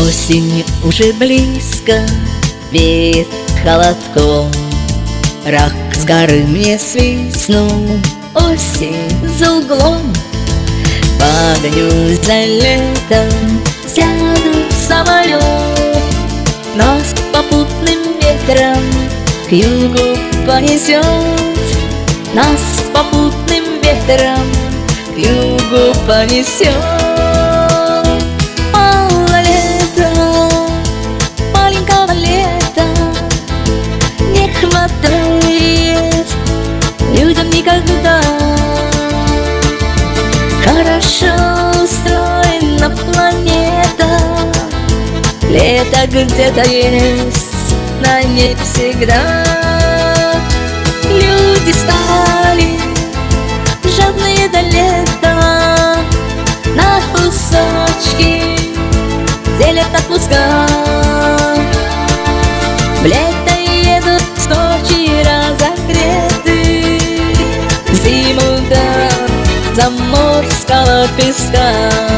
Осень уже близко, веет холодком. Рак с горы мне свистнул, осень за углом. Погоню за летом, сяду в самолет, нас попутным ветром к югу понесет. Нас попутным ветром к югу понесет. Людям никогда. Хорошо устроена планета, лето где-то есть, на ней всегда. Люди стали жадные до лета, на кусочки делят отпуска. В лето едут в Сочи разогреты, зиму до заморского песка.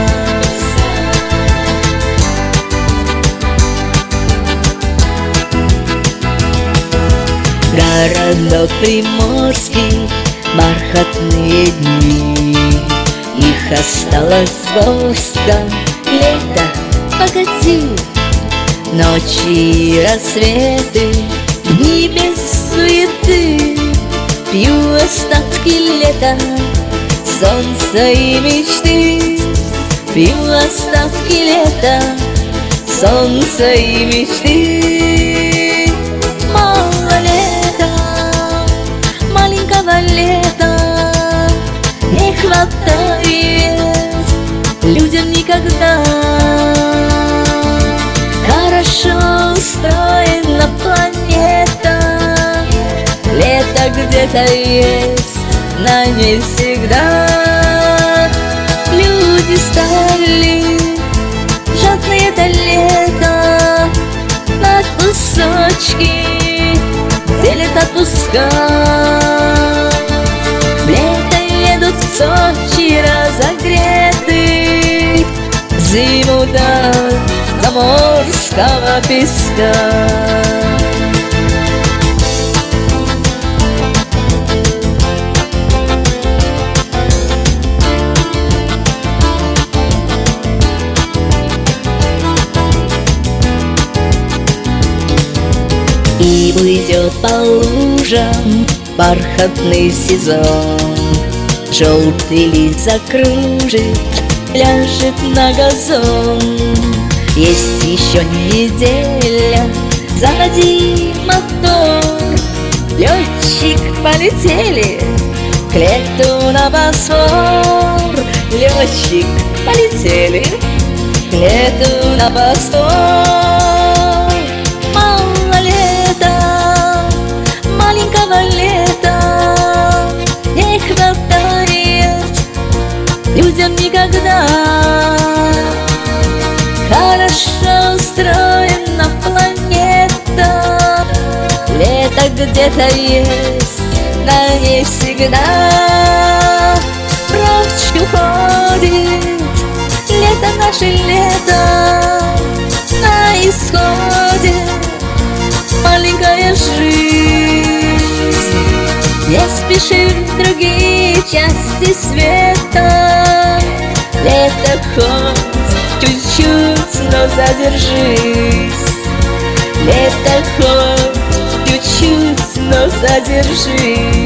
Городок приморский, бархатные дни, их осталось горстка. Лето, погоди, ночи и рассветы, дни без суеты. Пью остатки лета, солнца и мечты. Пью остатки лета, солнца и мечты. Мало лета, маленького лета не хватает людям никогда. Хорошо устроена планета, лето где-то есть, на ней всегда. Люди стали жадные до лета, на кусочки делят отпуска. В лето едут в Сочи разогреты, зиму до заморского песка. И уйдет по лужам бархатный сезон, желтый лист закружит, ляжет на газон. Есть еще неделя, заводи мотор. Летчик, полетели к лету на Босфор. Летчик, полетели к лету на Босфор. Мало лета, маленького лета не хватает людям никогда. Хорошо устроена планета, лето где-то есть, на ней всегда. Прочь уходит лето, наше лето, на исходе маленькая жизнь. Не спеши в другие части света, лето хоть чуть-чуть, но задержись. Лето хоть чуть-чуть, но задержись.